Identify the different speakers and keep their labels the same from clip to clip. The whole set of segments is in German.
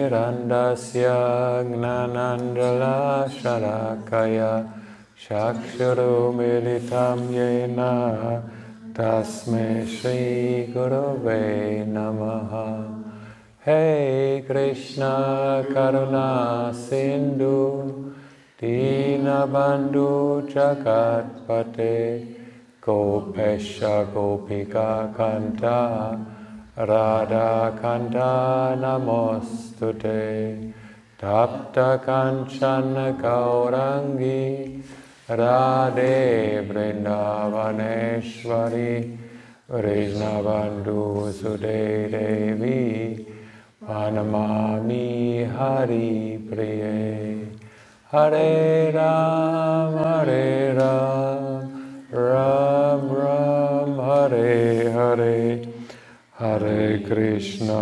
Speaker 1: Mirandasya Gnanandala Sharakaya Chakshuru Militam Yena Tasme Shri Gurave Namaha. Hey Krishna Karuna Sindhu Dinabandhu Jagatpate Gopesha Gopika Kanta Radha Kanta Namostute Tapta Kanchana Gaurangi Radhe Vrindavaneshwari Vrindavandu Sude Devi Anamami Hari Priye. Hare Ram, Ram Ram, Hare Hare, Hare Krishna,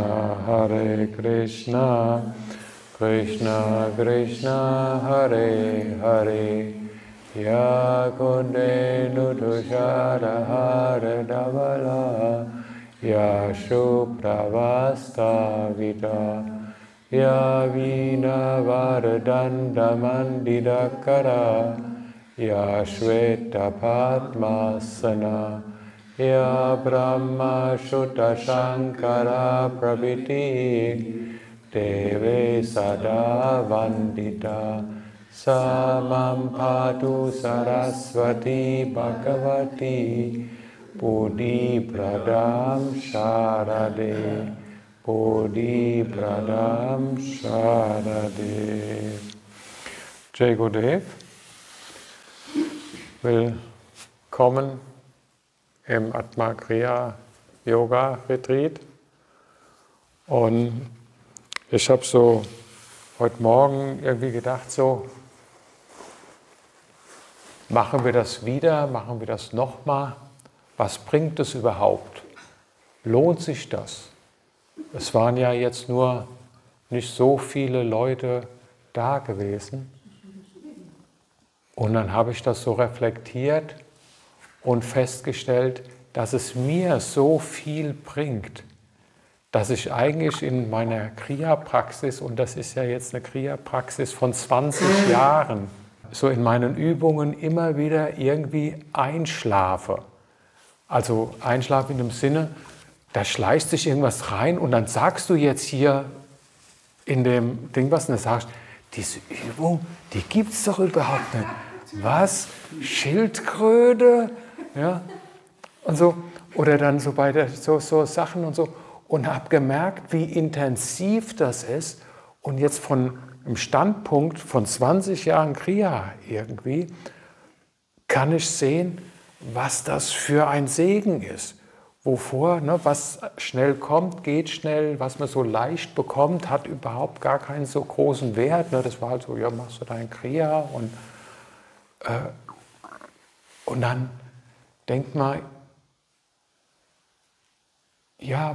Speaker 1: Krishna Krishna, Hare Hare. Ya Kunde Nutushara Hare Davala, Ya Shupravasta Vita, Ya Vina Vardanda Mandidakara, Ya Shweta Padmasana, Ya Brahma Shuta Shankara Prabhiti, Deve Sada Vandita, Samam Padu Saraswati Bhagavati, Bodhi Pradam Sharade, Bodhi Pradam Sharade. Jai Gurudev, willkommen im Atma Kriya Yoga Retreat. Und ich habe so heute Morgen irgendwie gedacht, so machen wir das wieder, machen wir das nochmal. Was bringt es überhaupt? Lohnt sich das? Es waren ja jetzt nur nicht so viele Leute da gewesen. Und dann habe ich das so reflektiert und festgestellt, dass es mir so viel bringt, dass ich eigentlich in meiner Kriya-Praxis, und das ist ja jetzt eine Kriya-Praxis von 20 Jahren, so in meinen Übungen immer wieder irgendwie einschlafe. Also einschlafen in dem Sinne, da schleicht sich irgendwas rein und dann sagst du jetzt hier in dem Ding was und dann sagst, diese Übung, die gibt es doch überhaupt nicht. Was? Schildkröte? Ja? Und so. Oder dann so bei so Sachen und so. Und habe gemerkt, wie intensiv das ist. Und jetzt von im Standpunkt von 20 Jahren Kriya irgendwie, kann ich sehen, was das für ein Segen ist. Wovor, ne, was schnell kommt, geht schnell, was man so leicht bekommt, hat überhaupt gar keinen so großen Wert. Ne. Das war halt so, ja, machst du dein Kriya und dann denkt man, ja,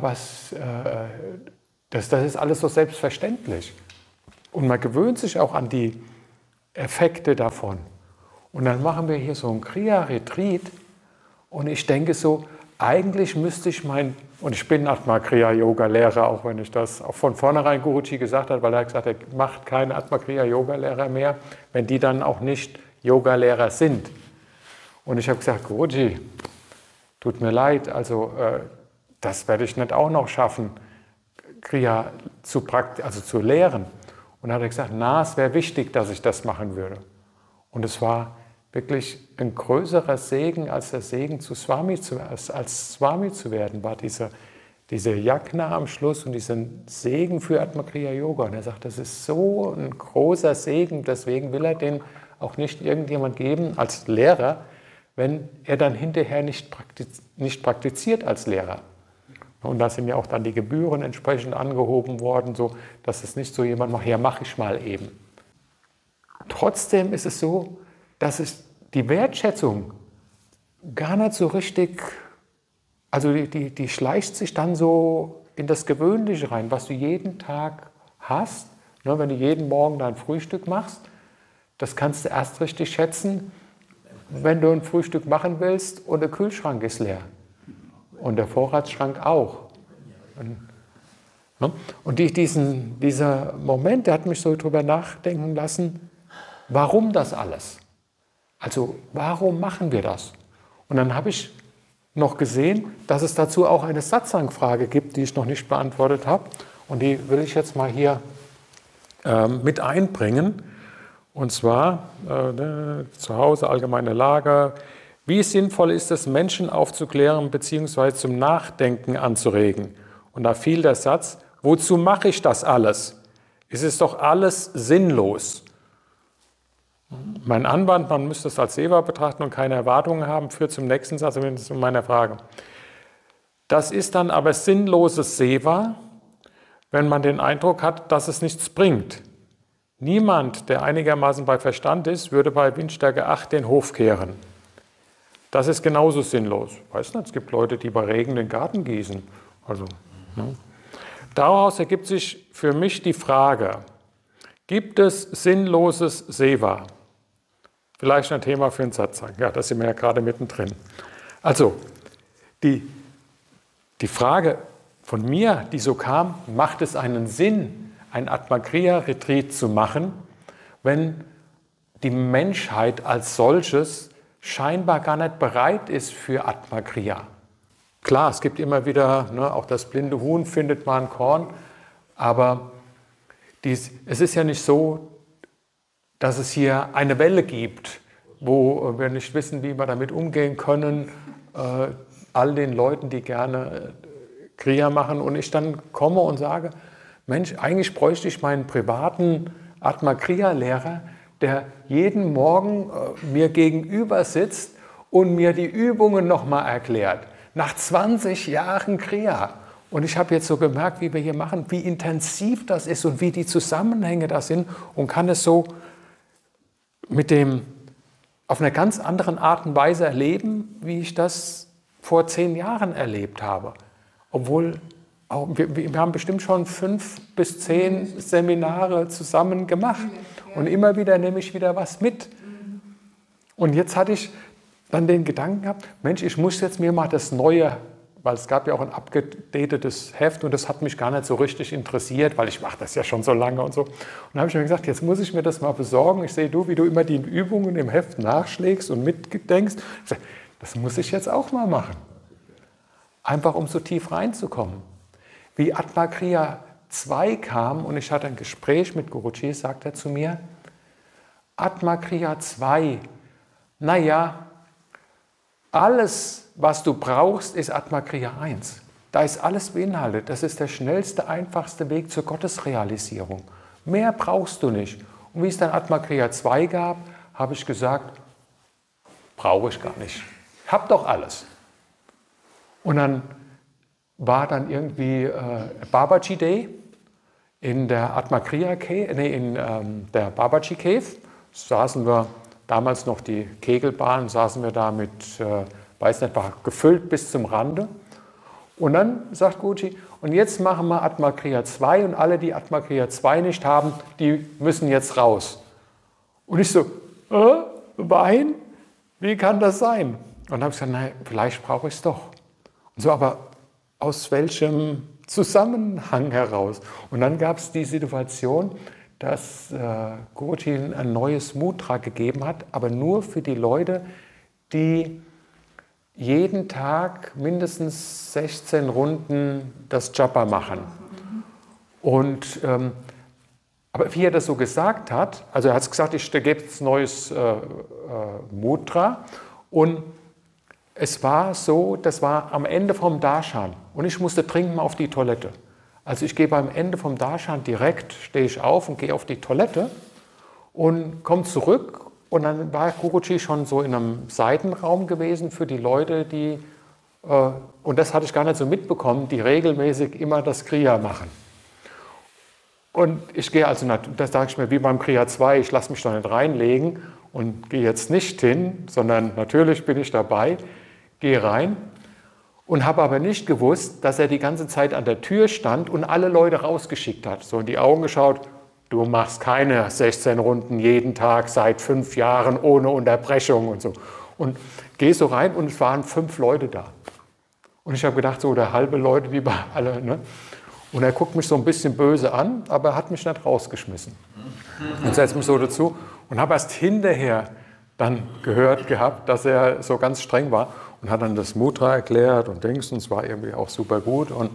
Speaker 1: das ist alles so selbstverständlich. Und man gewöhnt sich auch an die Effekte davon. Und dann machen wir hier so ein Kriya-Retreat und ich denke so, eigentlich müsste ich und ich bin Atma-Kriya-Yoga-Lehrer, auch wenn ich das auch von vornherein Guruji gesagt hat, weil er gesagt hat, er macht keine Atma-Kriya-Yoga-Lehrer mehr, wenn die dann auch nicht Yoga-Lehrer sind. Und ich habe gesagt, Guruji, tut mir leid, also das werde ich nicht auch noch schaffen, Kriya zu lehren. Und dann hat er gesagt, es wäre wichtig, dass ich das machen würde. Und es war wirklich ein größerer Segen, als der Segen als Swami zu werden, war diese Yajna am Schluss und diesen Segen für Atma Kriya Yoga. Und er sagt, das ist so ein großer Segen, deswegen will er den auch nicht irgendjemand geben als Lehrer, wenn er dann hinterher nicht praktiziert als Lehrer. Und da sind ja auch dann die Gebühren entsprechend angehoben worden, so dass es nicht so jemand macht, ja, mache ich mal eben. Trotzdem ist es so, dass es die Wertschätzung gar nicht so richtig, also die schleicht sich dann so in das Gewöhnliche rein, was du jeden Tag hast. Ne, wenn du jeden Morgen dein Frühstück machst, das kannst du erst richtig schätzen, wenn du ein Frühstück machen willst und der Kühlschrank ist leer. Und der Vorratsschrank auch. Und Und dieser Moment, der hat mich so drüber nachdenken lassen, warum das alles? Also warum machen wir das? Und dann habe ich noch gesehen, dass es dazu auch eine Satsang-Frage gibt, die ich noch nicht beantwortet habe. Und die will ich jetzt mal hier mit einbringen. Und zwar zu Hause allgemeine Lage. Wie sinnvoll ist es, Menschen aufzuklären bzw. zum Nachdenken anzuregen? Und da fiel der Satz, wozu mache ich das alles? Es ist doch alles sinnlos. Mein Anwand, man müsste es als Seva betrachten und keine Erwartungen haben, führt zum nächsten Satz, zumindest in meiner Frage. Das ist dann aber sinnloses Seva, wenn man den Eindruck hat, dass es nichts bringt. Niemand, der einigermaßen bei Verstand ist, würde bei Windstärke 8 den Hof kehren. Das ist genauso sinnlos. Weißt du, es gibt Leute, die bei Regen den Garten gießen. Also, ne? Daraus ergibt sich für mich die Frage, gibt es sinnloses Seva? Vielleicht ein Thema für einen Satsang. Ja, da sind wir ja gerade mittendrin. Also, die Frage von mir, die so kam, macht es einen Sinn, ein Atma-Kriya-Retreat zu machen, wenn die Menschheit als solches scheinbar gar nicht bereit ist für Atma-Kriya? Klar, es gibt immer wieder, ne, auch das blinde Huhn findet mal ein Korn, aber es ist ja nicht so, dass es hier eine Welle gibt, wo wir nicht wissen, wie wir damit umgehen können, all den Leuten, die gerne Kriya machen, und ich dann komme und sage, Mensch, eigentlich bräuchte ich meinen privaten Atma-Kriya-Lehrer, der jeden Morgen mir gegenüber sitzt und mir die Übungen nochmal erklärt. Nach 20 Jahren Kriya. Und ich habe jetzt so gemerkt, wie wir hier machen, wie intensiv das ist und wie die Zusammenhänge da sind, und kann es so auf einer ganz anderen Art und Weise erleben, wie ich das vor 10 Jahren erlebt habe. Obwohl, wir haben bestimmt schon 5 bis 10 Seminare zusammen gemacht. Und immer wieder nehme ich wieder was mit. Und jetzt hatte ich dann den Gedanken gehabt, Mensch, ich muss jetzt mir mal das Neue, weil es gab ja auch ein abgedatetes Heft und das hat mich gar nicht so richtig interessiert, weil ich mache das ja schon so lange und so. Und dann habe ich mir gesagt, jetzt muss ich mir das mal besorgen. Ich sehe, wie du immer die Übungen im Heft nachschlägst und mitdenkst. Das muss ich jetzt auch mal machen. Einfach um so tief reinzukommen. Wie Atma-Kriya 2 kam und ich hatte ein Gespräch mit Guruji, sagt er zu mir, Atma-Kriya 2, naja, alles, was du brauchst, ist Atma-Kriya 1. Da ist alles beinhaltet. Das ist der schnellste, einfachste Weg zur Gottesrealisierung. Mehr brauchst du nicht. Und wie es dann Atma-Kriya 2 gab, habe ich gesagt, brauche ich gar nicht. Ich habe doch alles. Und dann war dann irgendwie Babaji Day in der Atma-Kriya Cave, in der Babaji Cave. Saßen wir, damals noch die Kegelbahn, saßen wir da mit, weiß nicht, war gefüllt bis zum Rande. Und dann sagt Guruji, und jetzt machen wir Atma-Kriya 2 und alle, die Atma-Kriya 2 nicht haben, die müssen jetzt raus. Und ich so, Wein? Wie kann das sein? Und dann habe ich gesagt, nein, vielleicht brauche ich es doch. Und so, aber aus welchem Zusammenhang heraus? Und dann gab es die Situation, dass Guruji ein neues Mudra gegeben hat, aber nur für die Leute, die jeden Tag mindestens 16 Runden das Japa machen. Und, aber wie er das so gesagt hat, also er hat gesagt, ich gebe jetzt ein neues Mudra, und es war so, das war am Ende vom Darshan und ich musste dringend mal auf die Toilette. Also ich gehe beim Ende vom Darshan direkt, stehe ich auf und gehe auf die Toilette und komme zurück, und dann war Guruji schon so in einem Seitenraum gewesen für die Leute, die, und das hatte ich gar nicht so mitbekommen, die regelmäßig immer das Kriya machen. Und ich gehe also, das sage ich mir wie beim Kriya 2, ich lasse mich da nicht reinlegen und gehe jetzt nicht hin, sondern natürlich bin ich dabei, gehe rein und habe aber nicht gewusst, dass er die ganze Zeit an der Tür stand und alle Leute rausgeschickt hat. So in die Augen geschaut, du machst keine 16 Runden jeden Tag seit 5 Jahren ohne Unterbrechung und so. Und gehe so rein und es waren 5 Leute da. Und ich habe gedacht, so, oder halbe Leute wie bei alle. Ne? Und er guckt mich so ein bisschen böse an, aber er hat mich nicht rausgeschmissen. Und setzt mich so dazu und habe erst hinterher dann gehört gehabt, dass er so ganz streng war und hat dann das Mudra erklärt und Dings und es war irgendwie auch super gut und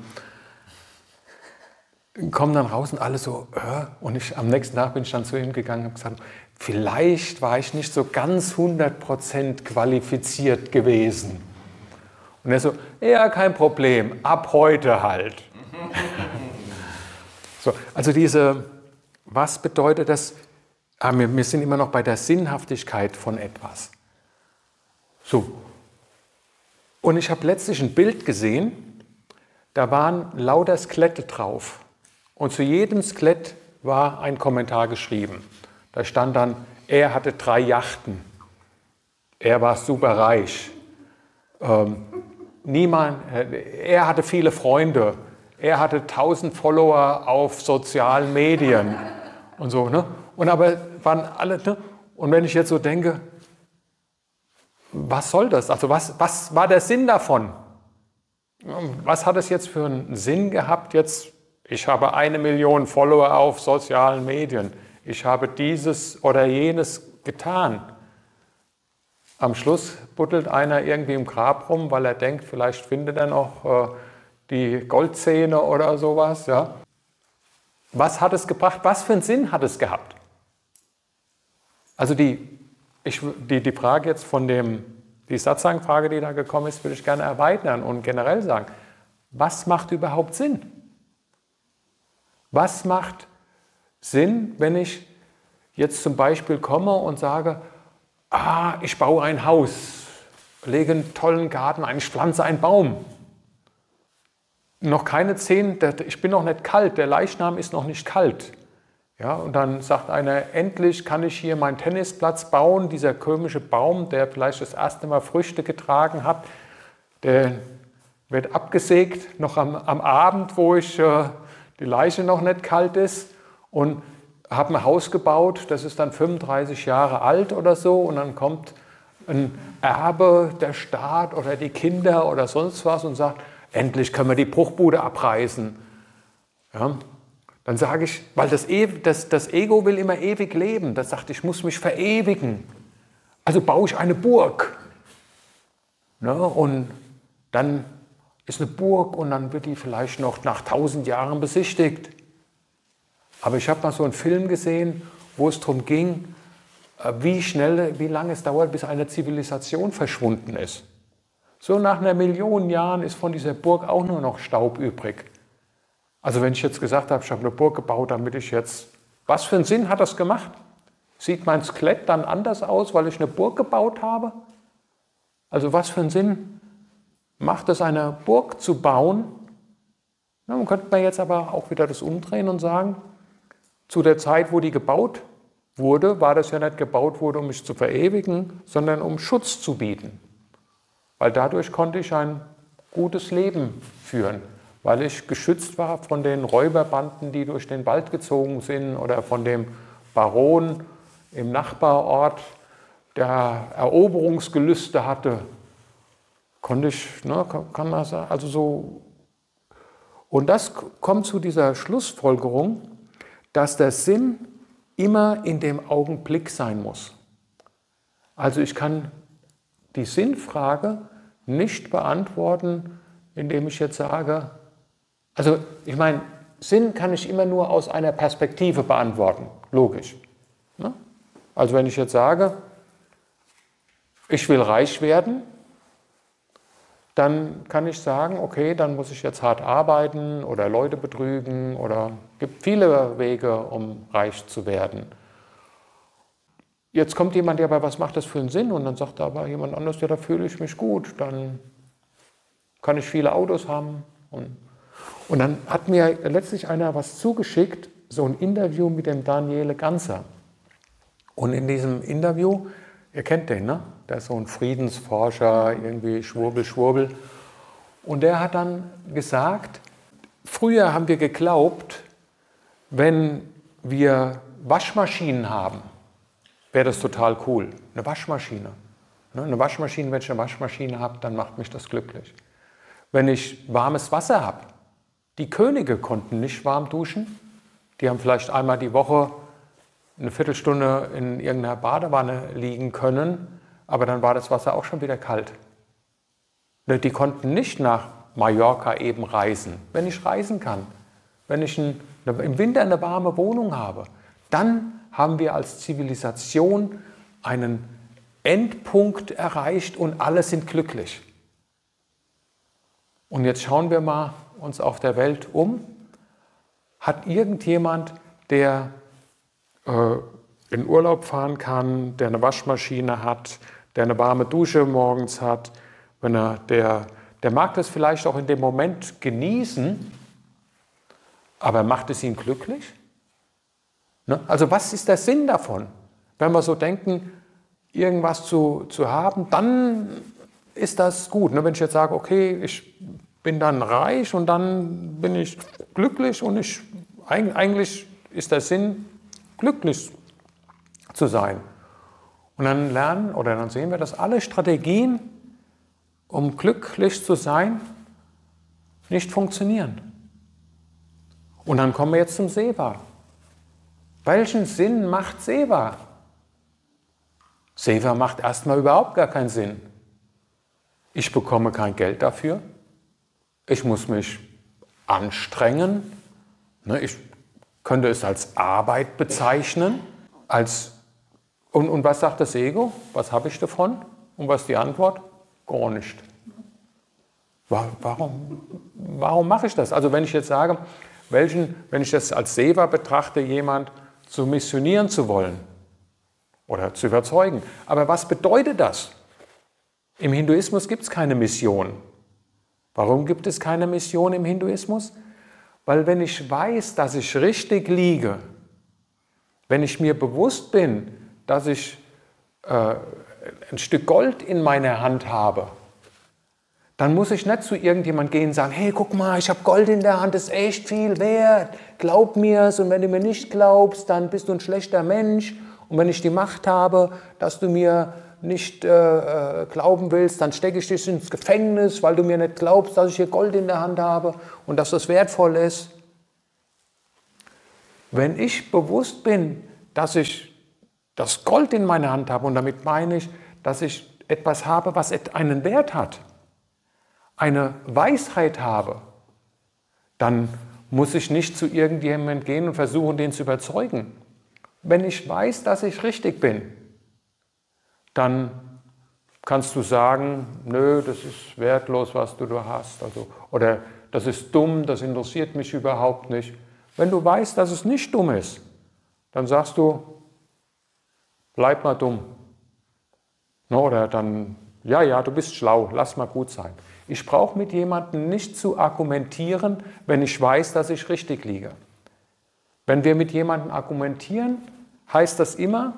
Speaker 1: kommen dann raus und alle so, und am nächsten Tag bin ich dann zu ihm gegangen und habe gesagt, vielleicht war ich nicht so ganz 100% qualifiziert gewesen. Und er so, ja, kein Problem, ab heute halt. So, also was bedeutet das? Wir sind immer noch bei der Sinnhaftigkeit von etwas. So. Und ich habe letztlich ein Bild gesehen, da waren lauter Skelette drauf. Und zu jedem Skelett war ein Kommentar geschrieben. Da stand dann, er hatte 3 Yachten, er war super reich, er hatte viele Freunde, er hatte 1000 Follower auf sozialen Medien und so. Ne? Und aber waren alle, ne? Und wenn ich jetzt so denke, was soll das? Also was war der Sinn davon? Was hat es jetzt für einen Sinn gehabt? Jetzt, ich habe 1 Million Follower auf sozialen Medien. Ich habe dieses oder jenes getan. Am Schluss buddelt einer irgendwie im Grab rum, weil er denkt, vielleicht findet er noch die Goldzähne oder sowas. Ja. Was hat es gebracht? Was für einen Sinn hat es gehabt? Also die Frage jetzt die Satsang-Frage, die da gekommen ist, würde ich gerne erweitern und generell sagen, was macht überhaupt Sinn? Was macht Sinn, wenn ich jetzt zum Beispiel komme und sage, ich baue ein Haus, lege einen tollen Garten ein, ich pflanze einen Baum. Noch keine 10, ich bin noch nicht kalt, der Leichnam ist noch nicht kalt. Ja, und dann sagt einer, endlich kann ich hier meinen Tennisplatz bauen, dieser komische Baum, der vielleicht das erste Mal Früchte getragen hat, der wird abgesägt, noch am Abend, wo die Leiche noch nicht kalt ist und habe ein Haus gebaut, das ist dann 35 Jahre alt oder so und dann kommt ein Erbe, der Staat oder die Kinder oder sonst was und sagt, endlich können wir die Bruchbude abreißen. Ja, dann sage ich, weil das Ego will immer ewig leben, das sagt, ich muss mich verewigen, also baue ich eine Burg. Ja, und dann ist eine Burg und dann wird die vielleicht noch nach 1000 Jahren besichtigt. Aber ich habe mal so einen Film gesehen, wo es darum ging, wie lange es dauert, bis eine Zivilisation verschwunden ist. So nach 1 Million Jahren ist von dieser Burg auch nur noch Staub übrig. Also wenn ich jetzt gesagt habe, ich habe eine Burg gebaut, damit ich jetzt... Was für einen Sinn hat das gemacht? Sieht mein Skelett dann anders aus, weil ich eine Burg gebaut habe? Also was für einen Sinn macht es, eine Burg zu bauen? Na, man könnte jetzt aber auch wieder das umdrehen und sagen, zu der Zeit, wo die gebaut wurde, war das ja nicht gebaut wurde, um mich zu verewigen, sondern um Schutz zu bieten. Weil dadurch konnte ich ein gutes Leben führen, weil ich geschützt war von den Räuberbanden, die durch den Wald gezogen sind oder von dem Baron im Nachbarort, der Eroberungsgelüste hatte. Konnte ich, kann man sagen, also so. Und das kommt zu dieser Schlussfolgerung, dass der Sinn immer in dem Augenblick sein muss. Also ich kann die Sinnfrage nicht beantworten, indem ich jetzt sage, also ich meine, Sinn kann ich immer nur aus einer Perspektive beantworten, logisch. Ne? Also wenn ich jetzt sage, ich will reich werden, dann kann ich sagen, okay, dann muss ich jetzt hart arbeiten oder Leute betrügen oder es gibt viele Wege, um reich zu werden. Jetzt kommt jemand, der aber, was macht das für einen Sinn? Und dann sagt aber jemand anderes, ja, da fühle ich mich gut, dann kann ich viele Autos haben. Und dann hat mir letztlich einer was zugeschickt, so ein Interview mit dem Daniele Ganser. Und in diesem Interview, ihr kennt den, ne? Der ist so ein Friedensforscher, irgendwie Schwurbel. Und der hat dann gesagt, früher haben wir geglaubt, wenn wir Waschmaschinen haben, wäre das total cool. Eine Waschmaschine. Eine Waschmaschine, wenn ich eine Waschmaschine habe, dann macht mich das glücklich. Wenn ich warmes Wasser habe, Die Könige konnten nicht warm duschen. Die haben vielleicht einmal die Woche eine Viertelstunde in irgendeiner Badewanne liegen können, aber dann war das Wasser auch schon wieder kalt. Die konnten nicht nach Mallorca eben reisen. Wenn ich reisen kann, wenn ich im Winter eine warme Wohnung habe, dann haben wir als Zivilisation einen Endpunkt erreicht und alle sind glücklich. Und jetzt schauen wir mal uns auf der Welt um. Hat irgendjemand, der in Urlaub fahren kann, der eine Waschmaschine hat, der eine warme Dusche morgens hat, der mag das vielleicht auch in dem Moment genießen, aber macht es ihn glücklich? Ne? Also was ist der Sinn davon? Wenn wir so denken, irgendwas zu haben, dann ist das gut. Ne? Wenn ich jetzt sage, okay, ich bin dann reich und dann bin ich glücklich und eigentlich ist der Sinn, glücklich zu sein. Und dann sehen wir, dass alle Strategien, um glücklich zu sein, nicht funktionieren. Und dann kommen wir jetzt zum Seva. Welchen Sinn macht Seva? Seva macht erstmal überhaupt gar keinen Sinn. Ich bekomme kein Geld dafür. Ich muss mich anstrengen. Ich könnte es als Arbeit bezeichnen. Und was sagt das Ego? Was habe ich davon? Und was ist die Antwort? Gar nicht. Warum mache ich das? Also wenn ich jetzt sage, wenn ich das als Seva betrachte, jemand zu missionieren zu wollen oder zu überzeugen. Aber was bedeutet das? Im Hinduismus gibt es keine Mission. Warum gibt es keine Mission im Hinduismus? Weil wenn ich weiß, dass ich richtig liege, wenn ich mir bewusst bin, dass ich ein Stück Gold in meiner Hand habe, dann muss ich nicht zu irgendjemandem gehen und sagen, hey, guck mal, ich habe Gold in der Hand, das ist echt viel wert, glaub mir's, und wenn du mir nicht glaubst, dann bist du ein schlechter Mensch, und wenn ich die Macht habe, dass du mir nicht glauben willst, dann stecke ich dich ins Gefängnis, weil du mir nicht glaubst, dass ich hier Gold in der Hand habe und dass das wertvoll ist. Wenn ich bewusst bin, dass ich das Gold in meiner Hand habe, und damit meine ich, dass ich etwas habe, was einen Wert hat, eine Weisheit habe, dann muss ich nicht zu irgendjemandem gehen und versuchen, den zu überzeugen. Wenn ich weiß, dass ich richtig bin, dann kannst du sagen, nö, das ist wertlos, was du da hast, oder das ist dumm, das interessiert mich überhaupt nicht. Wenn du weißt, dass es nicht dumm ist, dann sagst du, bleib mal dumm. Oder dann, ja, du bist schlau, lass mal gut sein. Ich brauche mit jemandem nicht zu argumentieren, wenn ich weiß, dass ich richtig liege. Wenn wir mit jemandem argumentieren, heißt das immer,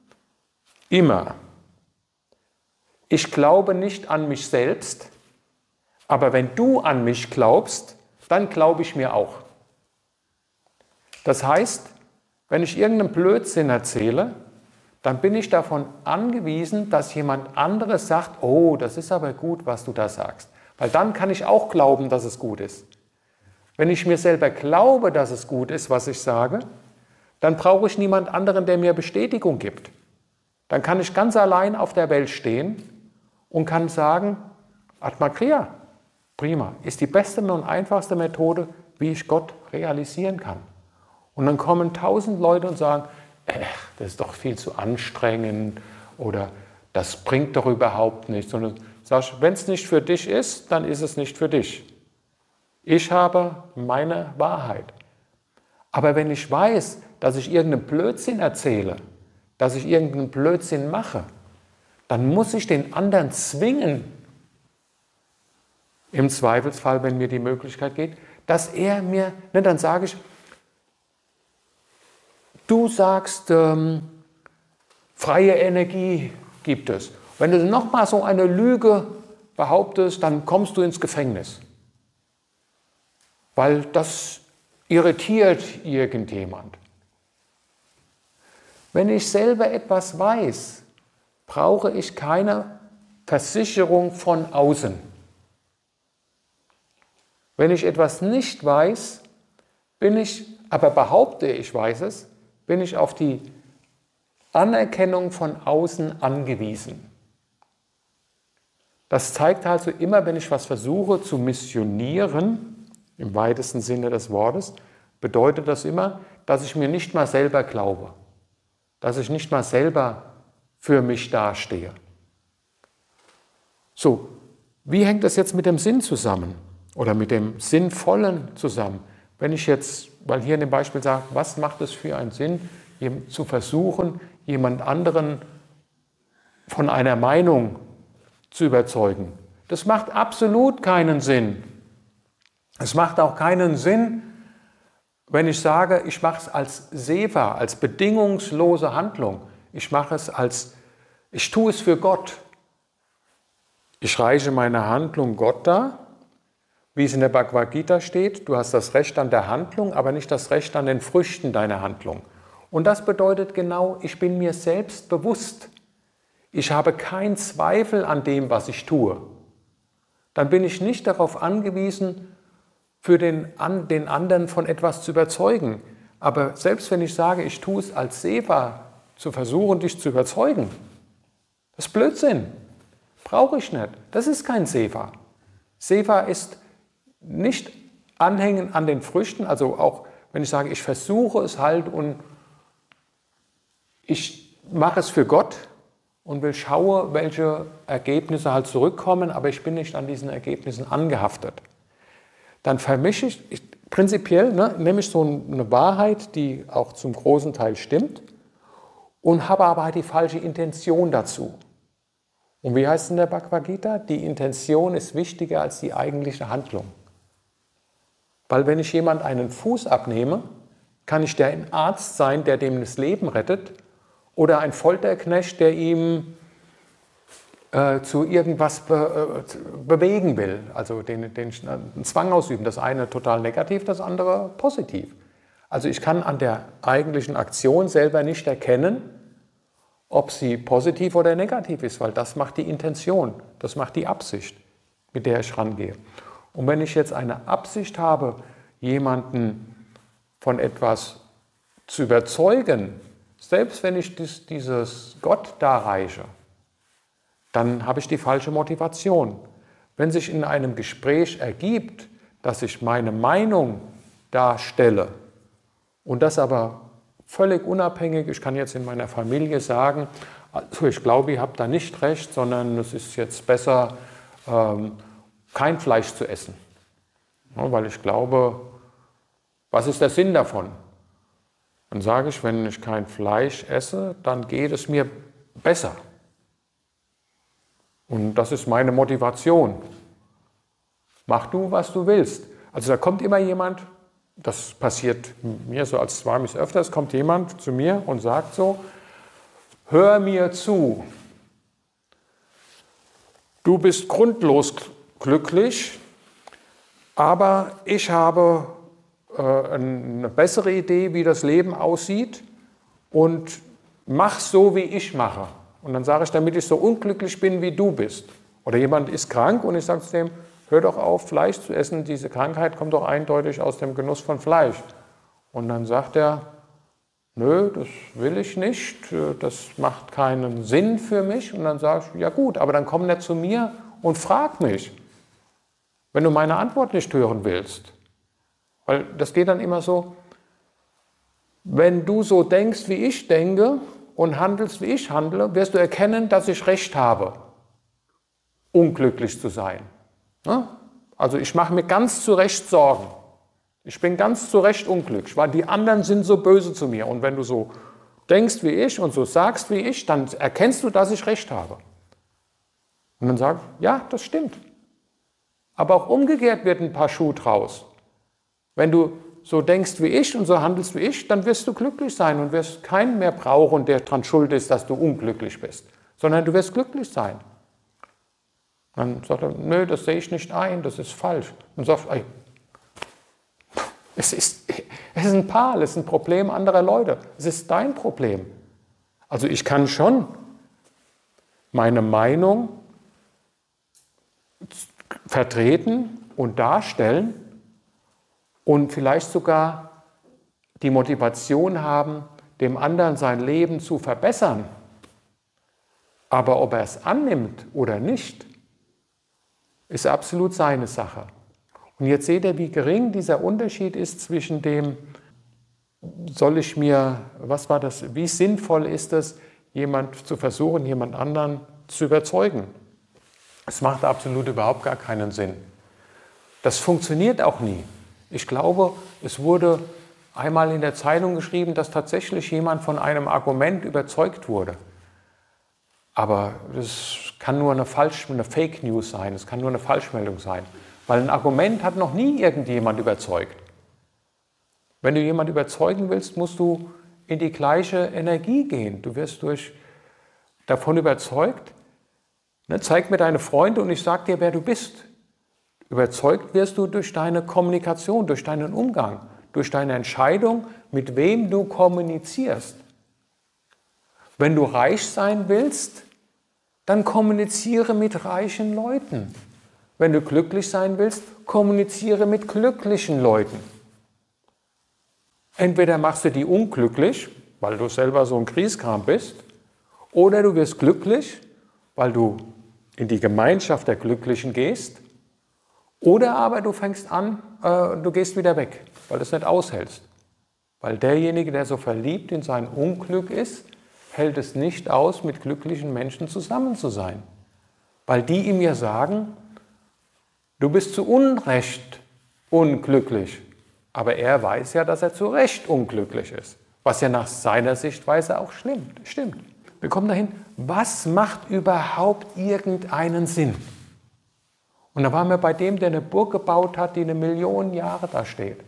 Speaker 1: ich glaube nicht an mich selbst, aber wenn du an mich glaubst, dann glaube ich mir auch. Das heißt, wenn ich irgendeinen Blödsinn erzähle, dann bin ich davon angewiesen, dass jemand anderes sagt, oh, das ist aber gut, was du da sagst. Weil dann kann ich auch glauben, dass es gut ist. Wenn ich mir selber glaube, dass es gut ist, was ich sage, dann brauche ich niemand anderen, der mir Bestätigung gibt. Dann kann ich ganz allein auf der Welt stehen und kann sagen, Atma Kriya, prima, ist die beste und einfachste Methode, wie ich Gott realisieren kann. Und dann kommen 1000 Leute und sagen, das ist doch viel zu anstrengend oder das bringt doch überhaupt nichts. Und dann sagst du, wenn es nicht für dich ist, dann ist es nicht für dich. Ich habe meine Wahrheit. Aber wenn ich weiß, dass ich irgendeinen Blödsinn erzähle, dass ich irgendeinen Blödsinn mache, dann muss ich den anderen zwingen, im Zweifelsfall, wenn mir die Möglichkeit geht, dass er mir, dann sage ich, du sagst, freie Energie gibt es. Wenn du nochmal so eine Lüge behauptest, dann kommst du ins Gefängnis. Weil das irritiert irgendjemand. Wenn ich selber etwas weiß, brauche ich keine Versicherung von außen. Wenn ich etwas nicht weiß, aber behaupte, ich weiß es, bin ich auf die Anerkennung von außen angewiesen. Das zeigt also immer, wenn ich was versuche zu missionieren, im weitesten Sinne des Wortes, bedeutet das immer, dass ich mir nicht mal selber glaube, dass ich nicht mal selber für mich dastehe. So, wie hängt das jetzt mit dem Sinn zusammen oder mit dem Sinnvollen zusammen? Wenn ich jetzt, weil hier in dem Beispiel sage, was macht es für einen Sinn, zu versuchen, jemand anderen von einer Meinung zu überzeugen? Das macht absolut keinen Sinn. Es macht auch keinen Sinn, wenn ich sage, ich mache es als Seva, als bedingungslose Handlung. Ich tue es für Gott. Ich reiche meine Handlung Gott dar, wie es in der Bhagavad Gita steht. Du hast das Recht an der Handlung, aber nicht das Recht an den Früchten deiner Handlung. Und das bedeutet genau, ich bin mir selbst bewusst. Ich habe keinen Zweifel an dem, was ich tue. Dann bin ich nicht darauf angewiesen, für den anderen von etwas zu überzeugen. Aber selbst wenn ich sage, ich tue es als Seva, zu versuchen, dich zu überzeugen, das ist Blödsinn. Brauche ich nicht. Das ist kein Seva. Seva ist nicht anhängen an den Früchten, also auch wenn ich sage, ich versuche es halt und ich mache es für Gott und will schaue, welche Ergebnisse halt zurückkommen, aber ich bin nicht an diesen Ergebnissen angehaftet. Dann vermische ich prinzipiell, nehme ich so eine Wahrheit, die auch zum großen Teil stimmt und habe aber halt die falsche Intention dazu. Und wie heißt es in der Bhagavad Gita? Die Intention ist wichtiger als die eigentliche Handlung. Weil wenn ich jemand einen Fuß abnehme, kann ich der ein Arzt sein, der dem das Leben rettet, oder ein Folterknecht, der ihm zu irgendwas bewegen will, also den Zwang ausüben. Das eine total negativ, das andere positiv. Also ich kann an der eigentlichen Aktion selber nicht erkennen, ob sie positiv oder negativ ist, weil das macht die Intention, das macht die Absicht, mit der ich rangehe. Und wenn ich jetzt eine Absicht habe, jemanden von etwas zu überzeugen, selbst wenn ich dieses Gott darreiche, dann habe ich die falsche Motivation. Wenn sich in einem Gespräch ergibt, dass ich meine Meinung darstelle und das aber völlig unabhängig, ich kann jetzt in meiner Familie sagen, also ich glaube, ihr habt da nicht recht, sondern es ist jetzt besser, kein Fleisch zu essen. Ja, weil ich glaube, was ist der Sinn davon? Dann sage ich, wenn ich kein Fleisch esse, dann geht es mir besser. Und das ist meine Motivation. Mach du, was du willst. Also da kommt immer jemand, das passiert mir so als Swamis öfters, kommt jemand zu mir und sagt so, hör mir zu, du bist grundlos glücklich, aber ich habe eine bessere Idee, wie das Leben aussieht und mach so, wie ich mache. Und dann sage ich, damit ich so unglücklich bin, wie du bist. Oder jemand ist krank und ich sage zu dem, hör doch auf, Fleisch zu essen, diese Krankheit kommt doch eindeutig aus dem Genuss von Fleisch. Und dann sagt er, nö, das will ich nicht, das macht keinen Sinn für mich. Und dann sage ich, ja gut, aber dann komm nicht zu mir und frag mich, wenn du meine Antwort nicht hören willst. Weil das geht dann immer so, wenn du so denkst, wie ich denke und handelst, wie ich handle, wirst du erkennen, dass ich Recht habe, unglücklich zu sein. Also ich mache mir ganz zu Recht Sorgen. Ich bin ganz zu Recht unglücklich, weil die anderen sind so böse zu mir. Und wenn du so denkst wie ich und so sagst wie ich, dann erkennst du, dass ich Recht habe. Und dann sag ich, ja, das stimmt. Aber auch umgekehrt wird ein paar Schuh draus. Wenn du so denkst wie ich und so handelst wie ich, dann wirst du glücklich sein und wirst keinen mehr brauchen, der daran schuld ist, dass du unglücklich bist, sondern du wirst glücklich sein. Dann sagt er, nö, das sehe ich nicht ein, das ist falsch. Und sagt, ey, es ist ein Paar, es ist ein Problem anderer Leute, es ist dein Problem. Also ich kann schon meine Meinung vertreten und darstellen, und vielleicht sogar die Motivation haben, dem anderen sein Leben zu verbessern. Aber ob er es annimmt oder nicht, ist absolut seine Sache. Und jetzt seht ihr, wie gering dieser Unterschied ist zwischen dem, wie sinnvoll ist es, jemand zu versuchen, jemand anderen zu überzeugen. Es macht absolut überhaupt gar keinen Sinn. Das funktioniert auch nie. Ich glaube, es wurde einmal in der Zeitung geschrieben, dass tatsächlich jemand von einem Argument überzeugt wurde. Aber das kann nur eine Fake News sein, es kann nur eine Falschmeldung sein. Weil ein Argument hat noch nie irgendjemand überzeugt. Wenn du jemanden überzeugen willst, musst du in die gleiche Energie gehen. Du wirst davon überzeugt. Ne, zeig mir deine Freunde und ich sage dir, wer du bist. Überzeugt wirst du durch deine Kommunikation, durch deinen Umgang, durch deine Entscheidung, mit wem du kommunizierst. Wenn du reich sein willst, dann kommuniziere mit reichen Leuten. Wenn du glücklich sein willst, kommuniziere mit glücklichen Leuten. Entweder machst du die unglücklich, weil du selber so ein Grieskram bist, oder du wirst glücklich, weil du in die Gemeinschaft der Glücklichen gehst, oder aber du fängst an, du gehst wieder weg, weil du es nicht aushältst. Weil derjenige, der so verliebt in sein Unglück ist, hält es nicht aus, mit glücklichen Menschen zusammen zu sein. Weil die ihm ja sagen, du bist zu Unrecht unglücklich. Aber er weiß ja, dass er zu Recht unglücklich ist. Was ja nach seiner Sichtweise auch stimmt. Wir kommen dahin, was macht überhaupt irgendeinen Sinn? Und da waren wir bei dem, der eine Burg gebaut hat, die 1 Million Jahre da steht.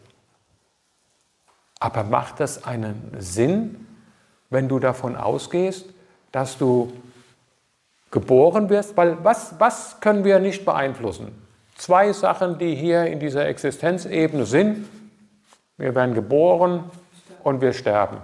Speaker 1: Aber macht das einen Sinn, wenn du davon ausgehst, dass du geboren wirst? Weil was können wir nicht beeinflussen? 2 Sachen, die hier in dieser Existenzebene sind. Wir werden geboren und wir sterben.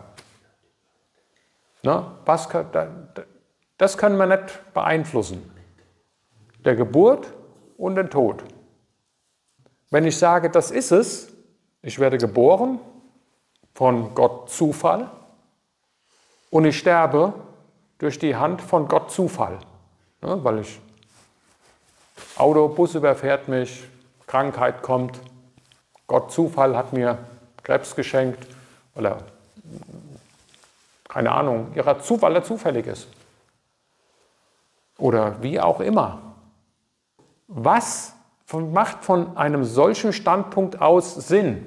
Speaker 1: Ne? Das können wir nicht beeinflussen. Der Geburt und den Tod. Wenn ich sage, das ist es, ich werde geboren, von Gott Zufall, und ich sterbe durch die Hand von Gott Zufall. Ne? Weil Bus überfährt mich, Krankheit kommt, Gott Zufall hat mir Krebs geschenkt oder keine Ahnung, weil er zufällig ist. Oder wie auch immer. Was macht von einem solchen Standpunkt aus Sinn?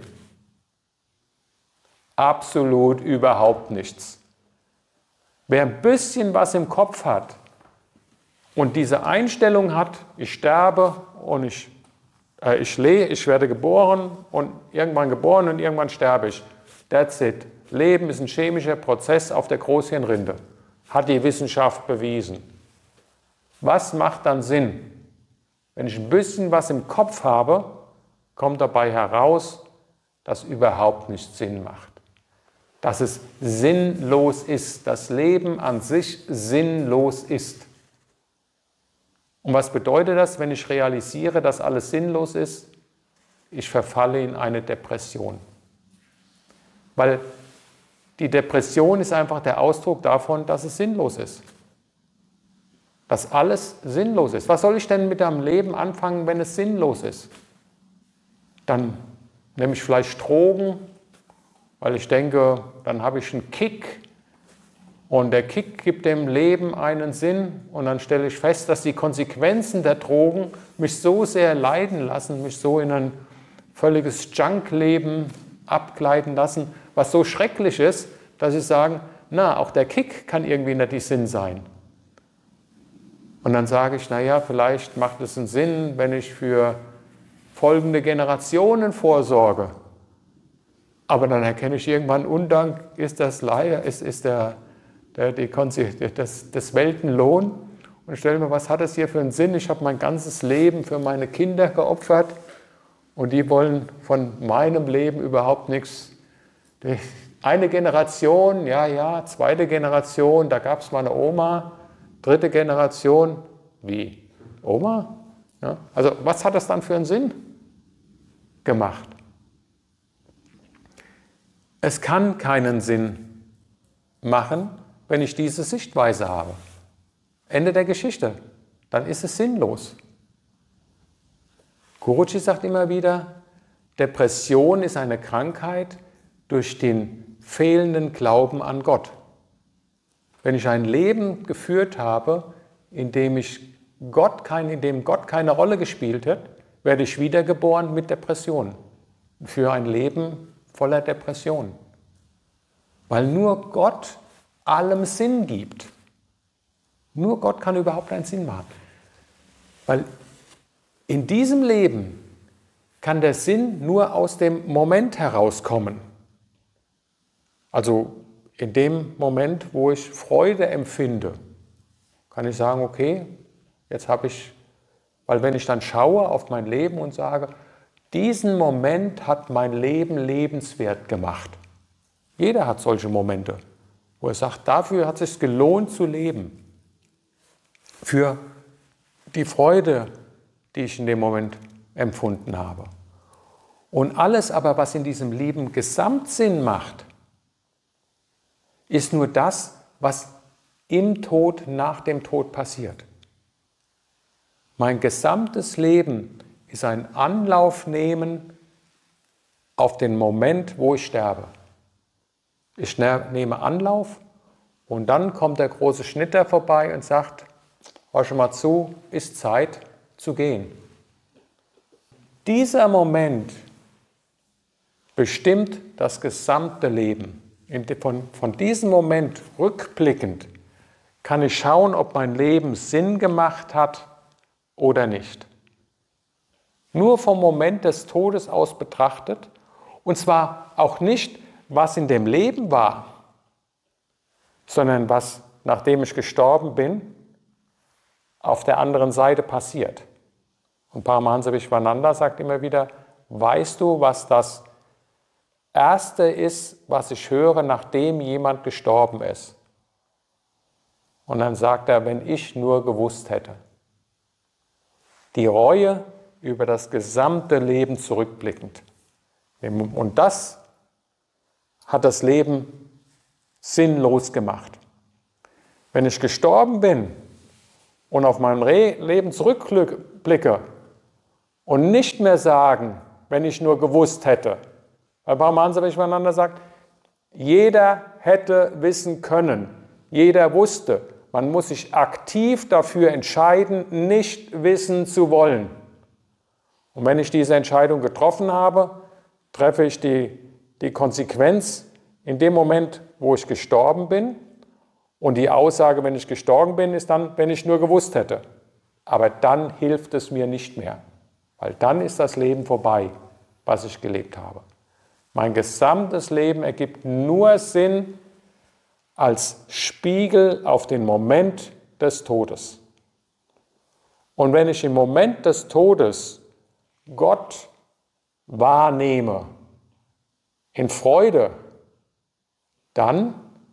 Speaker 1: Absolut überhaupt nichts. Wer ein bisschen was im Kopf hat und diese Einstellung hat, ich sterbe und ich werde geboren und irgendwann sterbe ich. That's it. Leben ist ein chemischer Prozess auf der Großhirnrinde. Hat die Wissenschaft bewiesen. Was macht dann Sinn? Wenn ich ein bisschen was im Kopf habe, kommt dabei heraus, dass überhaupt nichts Sinn macht. Dass es sinnlos ist, das Leben an sich sinnlos ist. Und was bedeutet das, wenn ich realisiere, dass alles sinnlos ist? Ich verfalle in eine Depression. Weil die Depression ist einfach der Ausdruck davon, dass es sinnlos ist. Dass alles sinnlos ist. Was soll ich denn mit meinem Leben anfangen, wenn es sinnlos ist? Dann nehme ich vielleicht Drogen, weil ich denke, dann habe ich einen Kick. Und der Kick gibt dem Leben einen Sinn. Und dann stelle ich fest, dass die Konsequenzen der Drogen mich so sehr leiden lassen, mich so in ein völliges Junk-Leben abgleiten lassen, was so schrecklich ist, dass ich sage, auch der Kick kann irgendwie nicht die Sinn sein. Und dann sage ich, vielleicht macht es einen Sinn, wenn ich für folgende Generationen vorsorge. Aber dann erkenne ich irgendwann, Undank ist das Weltenlohn. Und ich stelle mir, was hat es hier für einen Sinn? Ich habe mein ganzes Leben für meine Kinder geopfert und die wollen von meinem Leben überhaupt nichts. Eine Generation, zweite Generation, da gab es mal eine Oma, dritte Generation, wie? Oma? Ja, also was hat das dann für einen Sinn gemacht? Es kann keinen Sinn machen, wenn ich diese Sichtweise habe. Ende der Geschichte. Dann ist es sinnlos. Guruji sagt immer wieder, Depression ist eine Krankheit durch den fehlenden Glauben an Gott. Wenn ich ein Leben geführt habe, in dem Gott keine Rolle gespielt hat, werde ich wiedergeboren mit Depression. Für ein Leben voller Depression. Weil nur Gott allem Sinn gibt. Nur Gott kann überhaupt einen Sinn machen. Weil in diesem Leben kann der Sinn nur aus dem Moment herauskommen. Also in dem Moment, wo ich Freude empfinde, kann ich sagen, okay, jetzt habe ich, weil wenn ich dann schaue auf mein Leben und sage, diesen Moment hat mein Leben lebenswert gemacht. Jeder hat solche Momente, wo er sagt, dafür hat es sich gelohnt zu leben. Für die Freude, die ich in dem Moment empfunden habe. Und alles aber, was in diesem Leben Gesamtsinn macht, ist nur das, was im Tod, nach dem Tod passiert. Mein gesamtes Leben ist ein Anlaufnehmen auf den Moment, wo ich sterbe. Ich nehme Anlauf und dann kommt der große Schnitter vorbei und sagt, hör schon mal zu, ist Zeit zu gehen. Dieser Moment bestimmt das gesamte Leben. Von diesem Moment rückblickend kann ich schauen, ob mein Leben Sinn gemacht hat oder nicht. Nur vom Moment des Todes aus betrachtet, und zwar auch nicht, was in dem Leben war, sondern was, nachdem ich gestorben bin, auf der anderen Seite passiert. Und Paramahansa Vishwananda sagt immer wieder, weißt du, was das Erste ist, was ich höre, nachdem jemand gestorben ist? Und dann sagt er, wenn ich nur gewusst hätte. Die Reue über das gesamte Leben zurückblickend. Und das hat das Leben sinnlos gemacht. Wenn ich gestorben bin und auf mein Leben zurückblicke und nicht mehr sagen, wenn ich nur gewusst hätte. Weil Paramahansa Vishwananda sagt, jeder hätte wissen können, jeder wusste. Man muss sich aktiv dafür entscheiden, nicht wissen zu wollen. Und wenn ich diese Entscheidung getroffen habe, treffe ich die Konsequenz in dem Moment, wo ich gestorben bin. Und die Aussage, wenn ich gestorben bin, ist dann, wenn ich nur gewusst hätte. Aber dann hilft es mir nicht mehr, weil dann ist das Leben vorbei, was ich gelebt habe. Mein gesamtes Leben ergibt nur Sinn als Spiegel auf den Moment des Todes. Und wenn ich im Moment des Todes Gott wahrnehme, in Freude, dann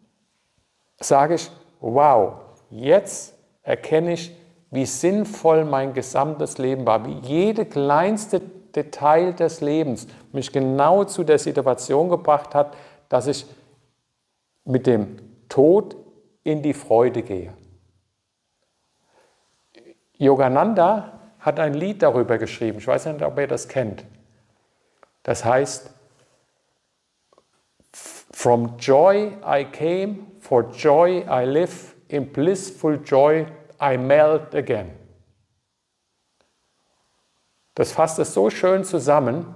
Speaker 1: sage ich, wow, jetzt erkenne ich, wie sinnvoll mein gesamtes Leben war, wie jede kleinste Detail des Lebens mich genau zu der Situation gebracht hat, dass ich mit dem Tod in die Freude gehe. Yogananda hat ein Lied darüber geschrieben, ich weiß nicht, ob ihr das kennt. Das heißt, From joy I came, for joy I live, in blissful joy I melt again. Das fasst es so schön zusammen,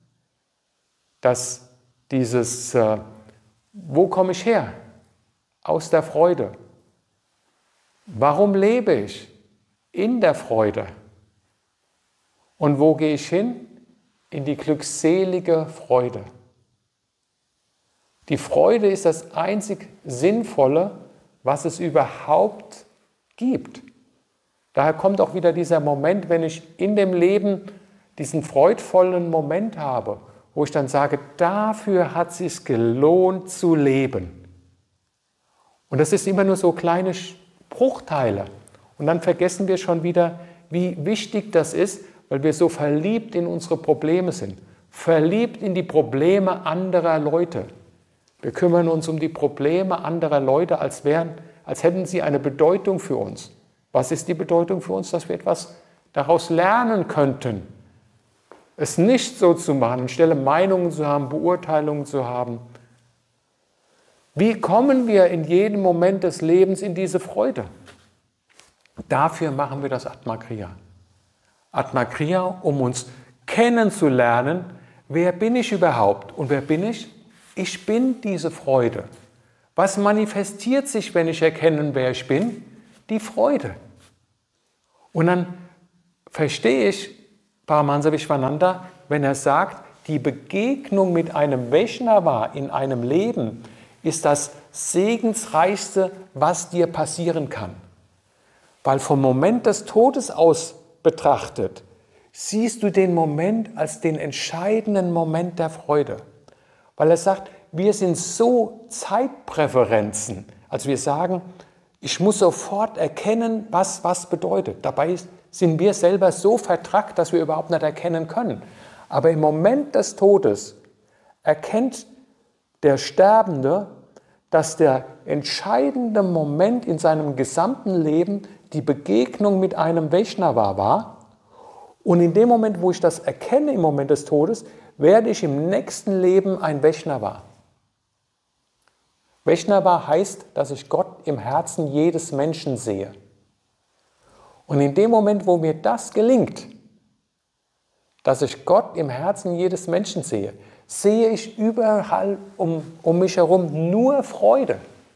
Speaker 1: dass dieses, wo komme ich her? Aus der Freude. Warum lebe ich? In der Freude. Und wo gehe ich hin? In die glückselige Freude. Die Freude ist das einzig Sinnvolle, was es überhaupt gibt. Daher kommt auch wieder dieser Moment, wenn ich in dem Leben diesen freudvollen Moment habe, wo ich dann sage, dafür hat es sich gelohnt zu leben. Und das ist immer nur so kleine Bruchteile. Und dann vergessen wir schon wieder, wie wichtig das ist, weil wir so verliebt in unsere Probleme sind. Verliebt in die Probleme anderer Leute. Wir kümmern uns um die Probleme anderer Leute, als hätten sie eine Bedeutung für uns. Was ist die Bedeutung für uns? Dass wir etwas daraus lernen könnten. Es nicht so zu machen, anstelle Meinungen zu haben, Beurteilungen zu haben. Wie kommen wir in jedem Moment des Lebens in diese Freude? Dafür machen wir das Atma Kriya. Atma Kriya, um uns kennenzulernen, wer bin ich überhaupt und wer bin ich? Ich bin diese Freude. Was manifestiert sich, wenn ich erkenne, wer ich bin? Die Freude. Und dann verstehe ich Paramahansa Vishwananda, wenn er sagt, die Begegnung mit einem Vaishnava in einem Leben ist das Segensreichste, was dir passieren kann. Weil vom Moment des Todes aus betrachtet, siehst du den Moment als den entscheidenden Moment der Freude. Weil er sagt, wir sind so Zeitpräferenzen. Also wir sagen, ich muss sofort erkennen, was bedeutet. Dabei sind wir selber so vertrackt, dass wir überhaupt nicht erkennen können. Aber im Moment des Todes erkennt der Sterbende, dass der entscheidende Moment in seinem gesamten Leben die Begegnung mit einem Vaishnava war. Und in dem Moment, wo ich das erkenne, im Moment des Todes, werde ich im nächsten Leben ein Vaishnava. Vaishnava heißt, dass ich Gott im Herzen jedes Menschen sehe. Und in dem Moment, wo mir das gelingt, dass ich Gott im Herzen jedes Menschen sehe, sehe ich überall um mich herum nur Freude.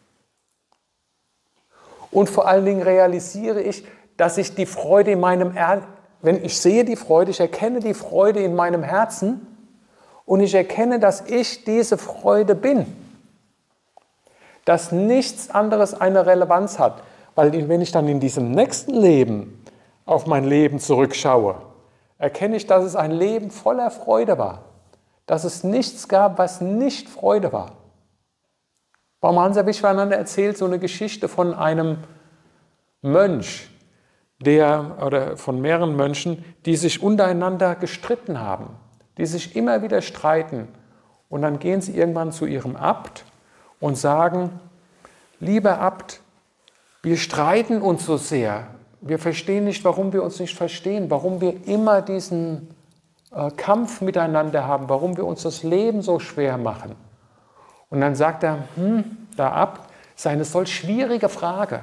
Speaker 1: Und vor allen Dingen realisiere ich, dass ich die Freude in meinem Herzen, wenn ich sehe die Freude, ich erkenne die Freude in meinem Herzen und ich erkenne, dass ich diese Freude bin. Dass nichts anderes eine Relevanz hat. Weil wenn ich dann in diesem nächsten Leben auf mein Leben zurückschaue, erkenne ich, dass es ein Leben voller Freude war. Dass es nichts gab, was nicht Freude war. Paramahansa Vishwananda erzählt so eine Geschichte von einem Mönch, oder von mehreren Mönchen, die sich untereinander gestritten haben, die sich immer wieder streiten. Und dann gehen sie irgendwann zu ihrem Abt und sagen, lieber Abt, wir streiten uns so sehr. Wir verstehen nicht, warum wir uns nicht verstehen, warum wir immer diesen Kampf miteinander haben, warum wir uns das Leben so schwer machen. Und dann sagt er, der Abt, das ist eine solch schwierige Frage.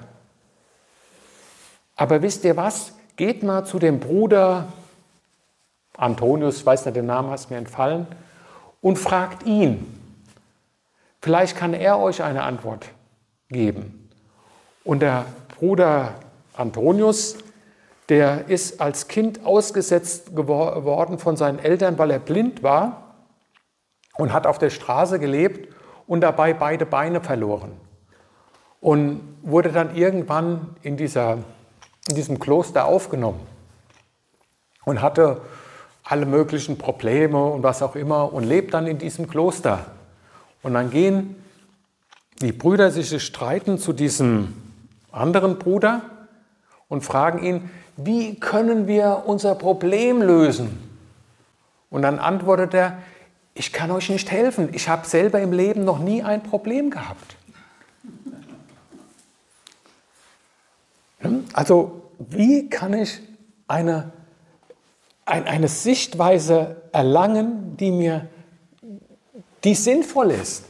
Speaker 1: Aber wisst ihr was? Geht mal zu dem Bruder Antonius, ich weiß nicht, den Namen hast mir entfallen, und fragt ihn. Vielleicht kann er euch eine Antwort geben. Und der Bruder Antonius, der ist als Kind ausgesetzt geworden von seinen Eltern, weil er blind war und hat auf der Straße gelebt und dabei beide Beine verloren. Und wurde dann irgendwann in diesem Kloster aufgenommen und hatte alle möglichen Probleme und was auch immer und lebt dann in diesem Kloster. Und dann gehen die Brüder sich streiten zu diesem anderen Bruder und fragen ihn, wie können wir unser Problem lösen? Und dann antwortet er, ich kann euch nicht helfen, ich habe selber im Leben noch nie ein Problem gehabt. Also wie kann ich eine Sichtweise erlangen, die sinnvoll ist,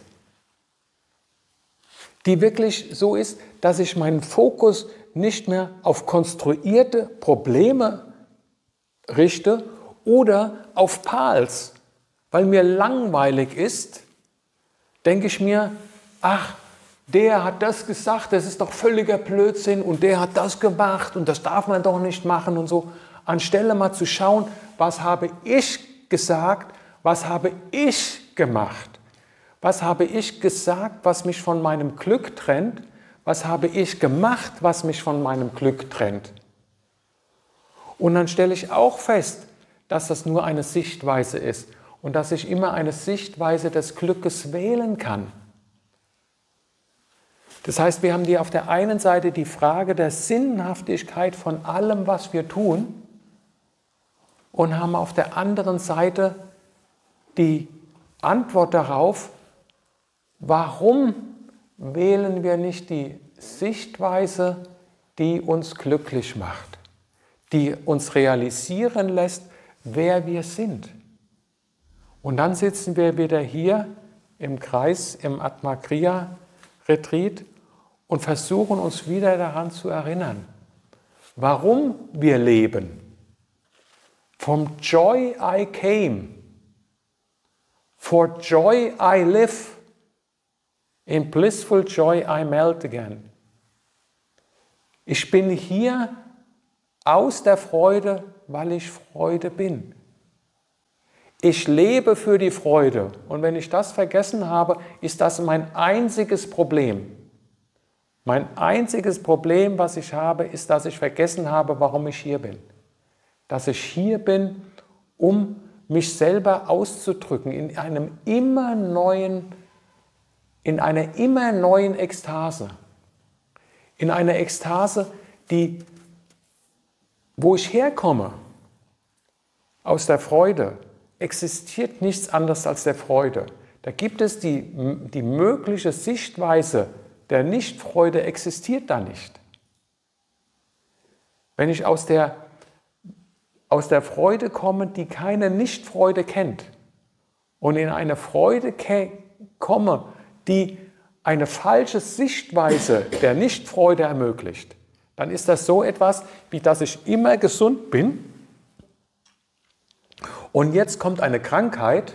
Speaker 1: die wirklich so ist, dass ich meinen Fokus nicht mehr auf konstruierte Probleme richte oder auf Pals. Weil mir langweilig ist, denke ich mir, ach, der hat das gesagt, das ist doch völliger Blödsinn und der hat das gemacht und das darf man doch nicht machen und so. Anstelle mal zu schauen, was habe ich gesagt, was habe ich gemacht, was habe ich gesagt, was mich von meinem Glück trennt, was habe ich gemacht, was mich von meinem Glück trennt. Und dann stelle ich auch fest, dass das nur eine Sichtweise ist und dass ich immer eine Sichtweise des Glückes wählen kann. Das heißt, wir haben auf der einen Seite die Frage der Sinnhaftigkeit von allem, was wir tun, und haben auf der anderen Seite die Antwort darauf, Warum wählen wir nicht die Sichtweise, die uns glücklich macht, die uns realisieren lässt, wer wir sind? Und dann sitzen wir wieder hier im Kreis, im Atma Kriya Retreat und versuchen uns wieder daran zu erinnern, warum wir leben. From joy I came, for joy I live, in blissful joy I melt again. Ich bin hier aus der Freude, weil ich Freude bin. Ich lebe für die Freude und wenn ich das vergessen habe, ist das mein einziges Problem. Mein einziges Problem, was ich habe, ist, dass ich vergessen habe, warum ich hier bin. Dass ich hier bin, um mich selber auszudrücken in einer immer neuen Ekstase. In einer Ekstase, wo ich herkomme, aus der Freude, existiert nichts anderes als der Freude. Da gibt es die mögliche Sichtweise der Nichtfreude, existiert da nicht. Wenn ich aus der Freude komme, die keine Nichtfreude kennt, und in eine Freude komme, die eine falsche Sichtweise der Nichtfreude ermöglicht, dann ist das so etwas, wie dass ich immer gesund bin und jetzt kommt eine Krankheit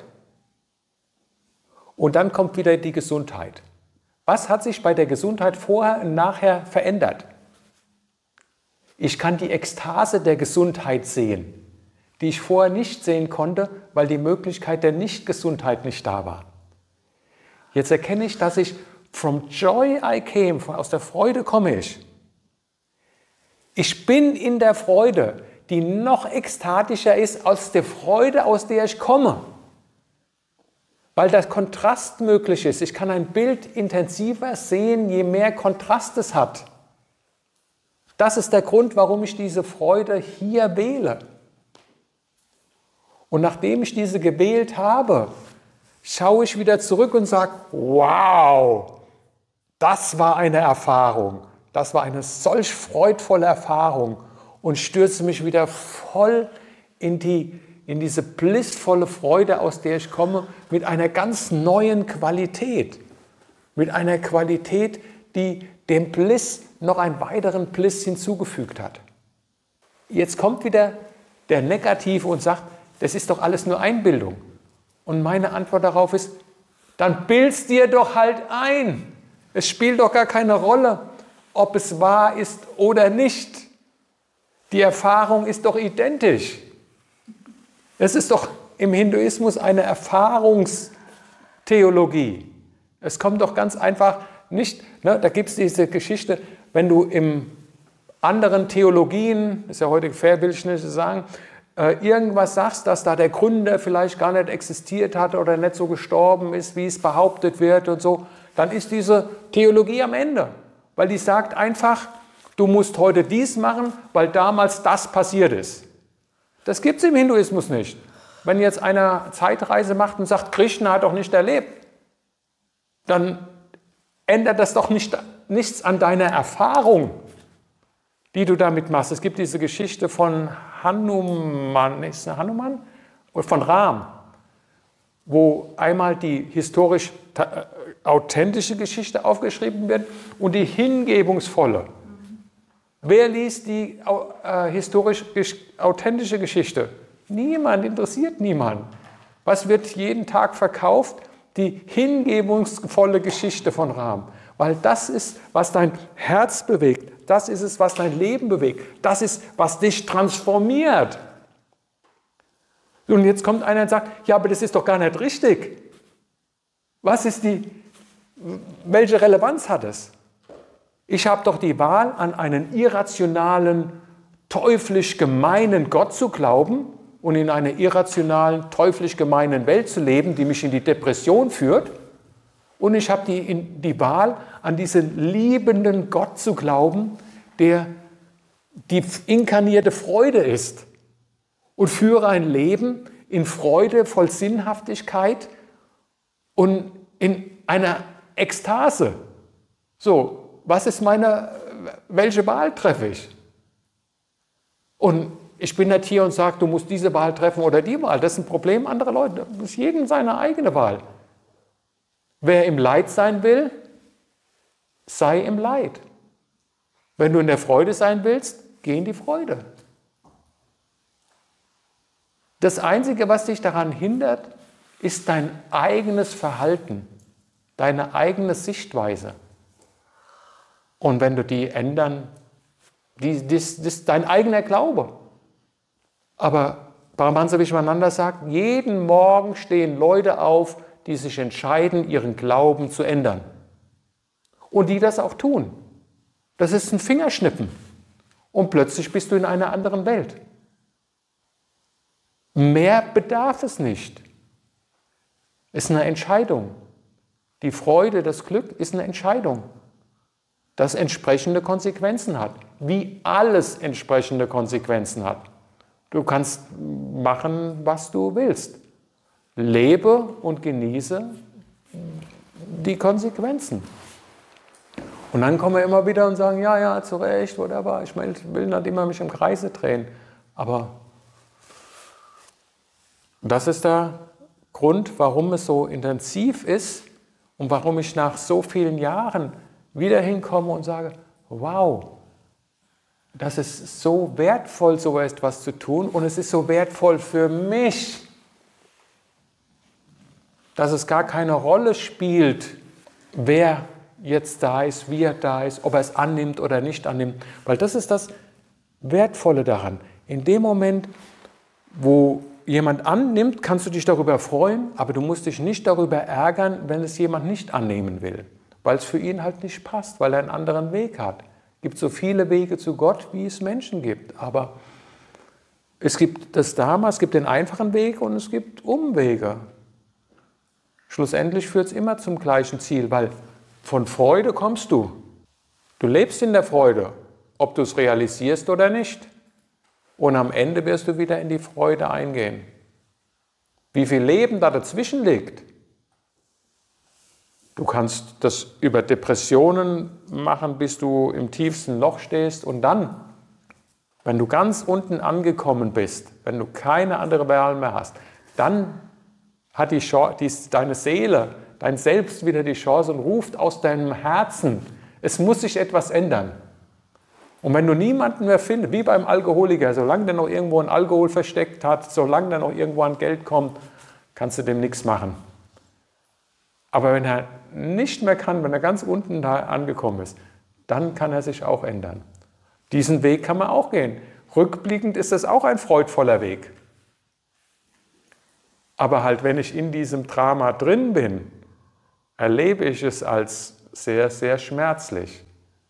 Speaker 1: und dann kommt wieder die Gesundheit. Was hat sich bei der Gesundheit vorher und nachher verändert? Ich kann die Ekstase der Gesundheit sehen, die ich vorher nicht sehen konnte, weil die Möglichkeit der Nichtgesundheit nicht da war. Jetzt erkenne ich, dass ich from joy I came, aus der Freude komme ich. Ich bin in der Freude, die noch ekstatischer ist als die Freude, aus der ich komme. Weil der Kontrast möglich ist. Ich kann ein Bild intensiver sehen, je mehr Kontrast es hat. Das ist der Grund, warum ich diese Freude hier wähle. Und nachdem ich diese gewählt habe, schaue ich wieder zurück und sage, wow, das war eine Erfahrung. Das war eine solch freudvolle Erfahrung und stürze mich wieder voll in diese blissvolle Freude, aus der ich komme, mit einer ganz neuen Qualität. Mit einer Qualität, die dem Bliss noch einen weiteren Bliss hinzugefügt hat. Jetzt kommt wieder der Negative und sagt, das ist doch alles nur Einbildung. Und meine Antwort darauf ist, dann bild's dir doch halt ein. Es spielt doch gar keine Rolle, ob es wahr ist oder nicht. Die Erfahrung ist doch identisch. Es ist doch im Hinduismus eine Erfahrungstheologie. Es kommt doch ganz einfach nicht, ne, da gibt es diese Geschichte, wenn du in anderen Theologien, ist ja heute gefährlich zu sagen, irgendwas sagst, dass da der Gründer vielleicht gar nicht existiert hat oder nicht so gestorben ist, wie es behauptet wird und so, dann ist diese Theologie am Ende. Weil die sagt einfach, du musst heute dies machen, weil damals das passiert ist. Das gibt es im Hinduismus nicht. Wenn jetzt einer Zeitreise macht und sagt, Krishna hat doch nicht erlebt, dann ändert das doch nichts an deiner Erfahrung, die du damit machst. Es gibt diese Geschichte von Hanuman, ist es Hanuman? Oder von Ram, wo einmal die historisch authentische Geschichte aufgeschrieben wird und die hingebungsvolle. Wer liest die historisch authentische Geschichte? Niemand, interessiert niemand. Was wird jeden Tag verkauft? Die hingebungsvolle Geschichte von Ram. Weil das ist, was dein Herz bewegt. Das ist es, was dein Leben bewegt. Das ist, was dich transformiert. Und jetzt kommt einer und sagt, ja, aber das ist doch gar nicht richtig. Welche Relevanz hat es? Ich habe doch die Wahl, an einen irrationalen, teuflisch gemeinen Gott zu glauben und in einer irrationalen, teuflisch gemeinen Welt zu leben, die mich in die Depression führt. Und ich habe die Wahl, an diesen liebenden Gott zu glauben, der die inkarnierte Freude ist. Und führe ein Leben in Freude, voll Sinnhaftigkeit und in einer Ekstase. So, welche Wahl treffe ich? Und ich bin nicht hier und sage, du musst diese Wahl treffen oder die Wahl. Das ist ein Problem anderer Leute. Das ist jedem seine eigene Wahl. Wer im Leid sein will, sei im Leid. Wenn du in der Freude sein willst, geh in die Freude. Das Einzige, was dich daran hindert, ist dein eigenes Verhalten, deine eigene Sichtweise. Und wenn du die ändern, das ist dein eigener Glaube. Aber Paramahansa Viswananda sagt, jeden Morgen stehen Leute auf, die sich entscheiden, ihren Glauben zu ändern. Und die das auch tun. Das ist ein Fingerschnippen. Und plötzlich bist du in einer anderen Welt. Mehr bedarf es nicht. Es ist eine Entscheidung. Die Freude, das Glück ist eine Entscheidung, das entsprechende Konsequenzen hat. Wie alles entsprechende Konsequenzen hat. Du kannst machen, was du willst. Lebe und genieße die Konsequenzen. Und dann kommen wir immer wieder und sagen, ja, zu Recht, whatever, ich will nicht immer mich im Kreise drehen. Aber das ist der Grund, warum es so intensiv ist und warum ich nach so vielen Jahren wieder hinkomme und sage, wow, das ist so wertvoll, so etwas zu tun und es ist so wertvoll für mich, dass es gar keine Rolle spielt, wer jetzt da ist, wie er da ist, ob er es annimmt oder nicht annimmt. Weil das ist das Wertvolle daran. In dem Moment, wo jemand annimmt, kannst du dich darüber freuen, aber du musst dich nicht darüber ärgern, wenn es jemand nicht annehmen will, weil es für ihn halt nicht passt, weil er einen anderen Weg hat. Es gibt so viele Wege zu Gott, wie es Menschen gibt, aber es gibt das Dharma, es gibt den einfachen Weg und es gibt Umwege. Schlussendlich führt es immer zum gleichen Ziel, weil von Freude kommst du. Du lebst in der Freude, ob du es realisierst oder nicht. Und am Ende wirst du wieder in die Freude eingehen. Wie viel Leben da dazwischen liegt. Du kannst das über Depressionen machen, bis du im tiefsten Loch stehst und dann, wenn du ganz unten angekommen bist, wenn du keine andere Wahl mehr hast, dann hat deine Seele, dein Selbst wieder die Chance und ruft aus deinem Herzen, es muss sich etwas ändern. Und wenn du niemanden mehr findest, wie beim Alkoholiker, solange der noch irgendwo ein Alkohol versteckt hat, solange der noch irgendwo an Geld kommt, kannst du dem nichts machen. Aber wenn er nicht mehr kann, wenn er ganz unten da angekommen ist, dann kann er sich auch ändern. Diesen Weg kann man auch gehen. Rückblickend ist das auch ein freudvoller Weg. Aber halt, wenn ich in diesem Drama drin bin, erlebe ich es als sehr, sehr schmerzlich.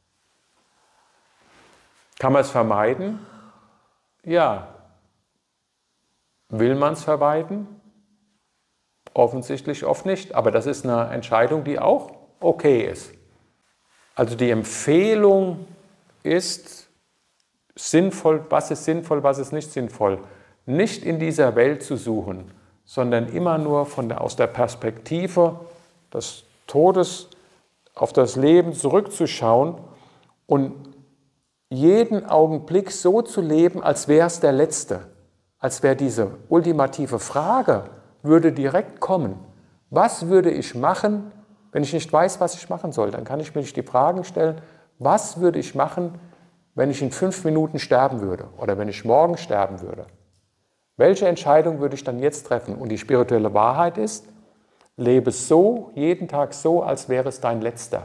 Speaker 1: Kann man es vermeiden? Ja. Will man es vermeiden? Offensichtlich oft nicht. Aber das ist eine Entscheidung, die auch okay ist. Also die Empfehlung ist sinnvoll, was ist nicht sinnvoll. Nicht in dieser Welt zu suchen, sondern immer nur aus der Perspektive des Todes auf das Leben zurückzuschauen und jeden Augenblick so zu leben, als wäre es der letzte, als wäre diese ultimative Frage, würde direkt kommen. Was würde ich machen, wenn ich nicht weiß, was ich machen soll? Dann kann ich mir die Fragen stellen, was würde ich machen, wenn ich in 5 Minuten sterben würde oder wenn ich morgen sterben würde? Welche Entscheidung würde ich dann jetzt treffen? Und die spirituelle Wahrheit ist, lebe so, jeden Tag so, als wäre es dein letzter.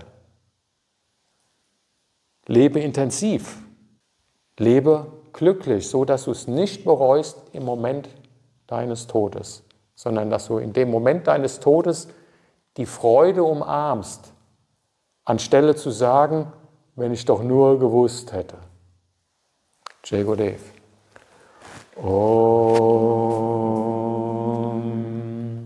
Speaker 1: Lebe intensiv, lebe glücklich, so dass du es nicht bereust im Moment deines Todes, sondern dass du in dem Moment deines Todes die Freude umarmst, anstelle zu sagen, wenn ich doch nur gewusst hätte. Jai Gurudev. Om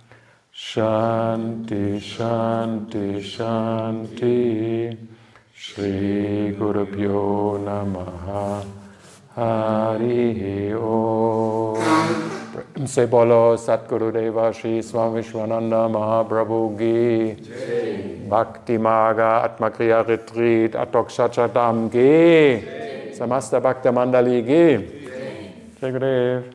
Speaker 1: Shanti Shanti Shanti Shri Guru Pyo Namaha Hari Om. से बोलो सद्गुरुदेव श्री स्वामी विश्वानंद महाप्रभु की, भक्ति मार्गा आत्मक्रिया रिट्रीट अटोक्षाचाधाम की, समस्त भक्त मंडली की, जय गुरुदेव।